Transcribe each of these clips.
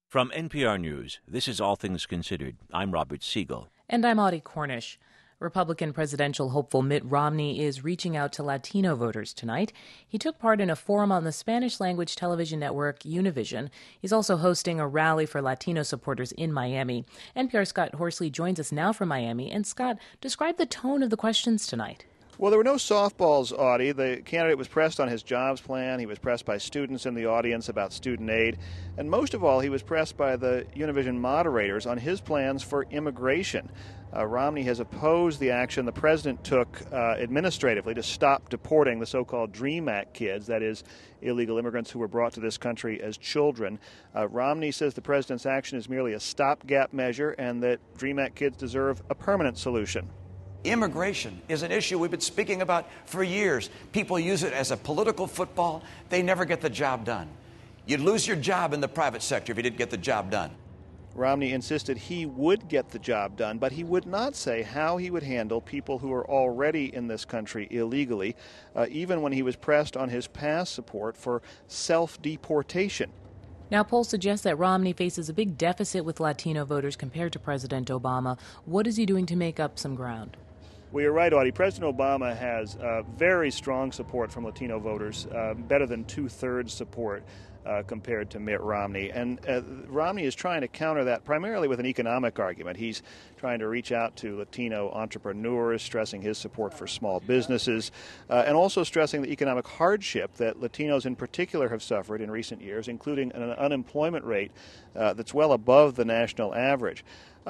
From NPR News, this is All Things Considered. I'm Robert Siegel. And I'm Audie Cornish. Republican presidential hopeful Mitt Romney is reaching out to Latino voters tonight. He took part in a forum on the Spanish-language television network Univision. He's also hosting a rally for Latino supporters in Miami. NPR's Scott Horsley joins us now from Miami. And Scott, describe the tone of the questions tonight. Well, there were no softballs, Audie. The candidate was pressed on his jobs plan. He was pressed by students in the audience about student aid. And most of all, he was pressed by the Univision moderators on his plans for immigration. Romney has opposed the action the president took administratively to stop deporting the so-called DREAM Act kids, that is, illegal immigrants who were brought to this country as children. Romney says the president's action is merely a stopgap measure and that DREAM Act kids deserve a permanent solution. Immigration is an issue we've been speaking about for years. People use it as a political football. They never get the job done. You'd lose your job in the private sector if you didn't get the job done. Romney insisted he would get the job done, but he would not say how he would handle people who are already in this country illegally, even when he was pressed on his past support for self-deportation. Now, polls suggest that Romney faces a big deficit with Latino voters compared to President Obama. What is he doing to make up some ground? Well, you're right, Audie. President Obama has very strong support from Latino voters, better than two-thirds support compared to Mitt Romney. And Romney is trying to counter that primarily with an economic argument. He's trying to reach out to Latino entrepreneurs, stressing his support for small businesses, and also stressing the economic hardship that Latinos in particular have suffered in recent years, including an unemployment rate that's well above the national average.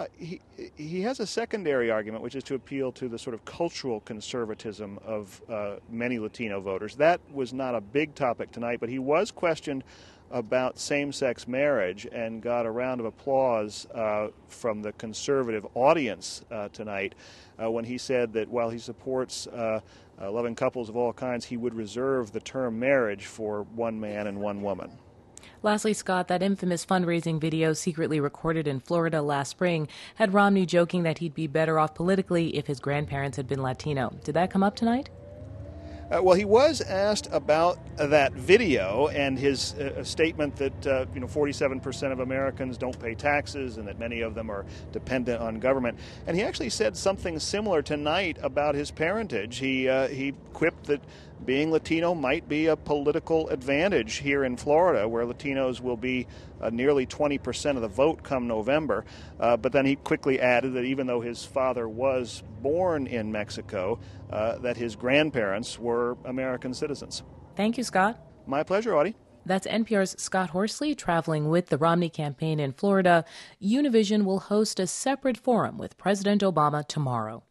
He has a secondary argument, which is to appeal to the sort of cultural conservatism of many Latino voters. That was not a big topic tonight, but he was questioned about same-sex marriage and got a round of applause from the conservative audience tonight when he said that while he supports loving couples of all kinds, he would reserve the term marriage for one man and one woman. Lastly, Scott, that infamous fundraising video secretly recorded in Florida last spring had Romney joking that he'd be better off politically if his grandparents had been Latino. Did that come up tonight? Well, he was asked about that video and his statement that 47% of Americans don't pay taxes and that many of them are dependent on government. And he actually said something similar tonight about his parentage. He quipped that being Latino might be a political advantage here in Florida, where Latinos will be nearly 20% of the vote come November. But then he quickly added that even though his father was born in Mexico, that his grandparents were American citizens. Thank you, Scott. My pleasure, Audie. That's NPR's Scott Horsley traveling with the Romney campaign in Florida. Univision will host a separate forum with President Obama tomorrow.